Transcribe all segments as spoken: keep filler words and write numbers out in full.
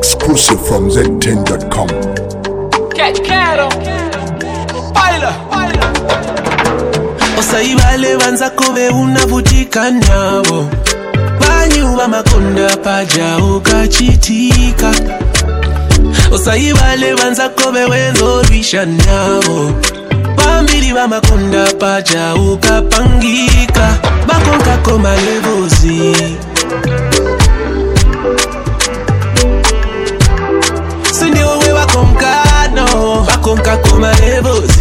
Exclusive from Z ten dot com. Cat Cattle Baila Osaibale banza kobe unavutika nabo Banyuba makonda paja ukachitika Osaibale banza kobe wenzo risha nabo Bambili ba makonda paja ukapangika Bakonka koma levozi Sindi wewe bakonka no Bakonka koma levozi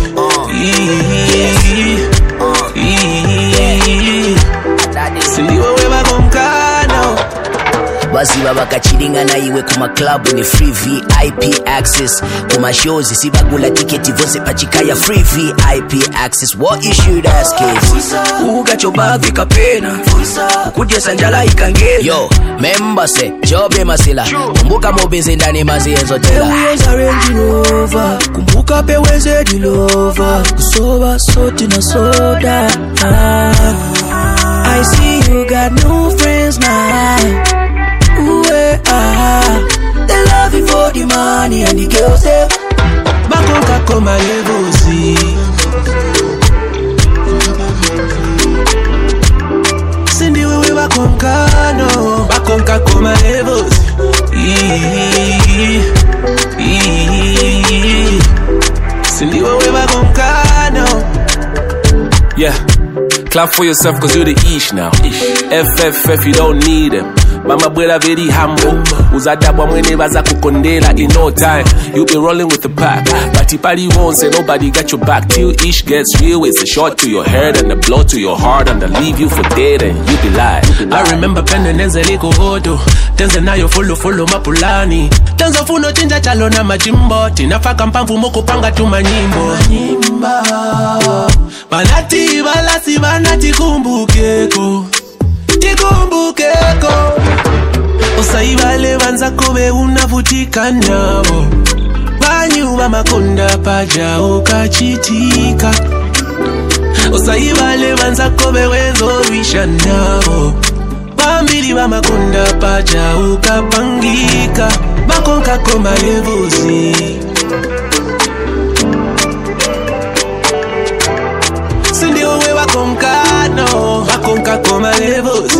Sindi wewe bakonka no Baziba bakachiringa na iwe kuma club ni free V I P access kuma shows sibagula ticket vose pachikaya free V I P access. What you should ask is uga choba vikapena ukuje sanjala ikangena yo member say jobe masila kumbuka mobeze ndani mazienzo tela always arranging over kumbuka peweze dilova kusoba soti na soda. I see you got no friends now. Ooh, eh, ah, they love you for the money and the girls there. Bakonka koma levozi Sindi wewe bakonka no Bakonka koma levozi Sindi wewe bakonka no. Yeah, clap for yourself cause you're the ish now. F F F you don't need them. Mama bwela very humble. Uzadabwa mwene baza kukondela in no time. You be rolling with the pack. But party won't say nobody got your back. Till ish gets real, it's a shot to your head and a blow to your heart and a leave you for dead and you be lying. I remember pende nenze liko hodo. Tenze na yo follow follow mapulani. Tenzo funo chinja chalo na majimbo. Tinafaka mpamfu moko panga tuma nyimbo. Balati balasi banati kumbukeko. Tikumbukeko Osaibale banza kobe unavutika nabo Banyuba makonda paja ukachitika Osaibale banza kobe wenzo risha nabo Bambili ba makonda paja ukapangika Bakonka koma levozi Sindi wewe bakonka no Bakonka koma levozi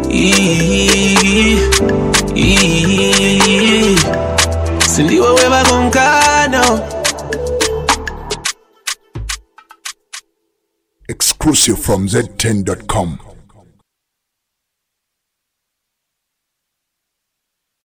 Sindi wewe bakonka no. Exclusive from Z ten dot com.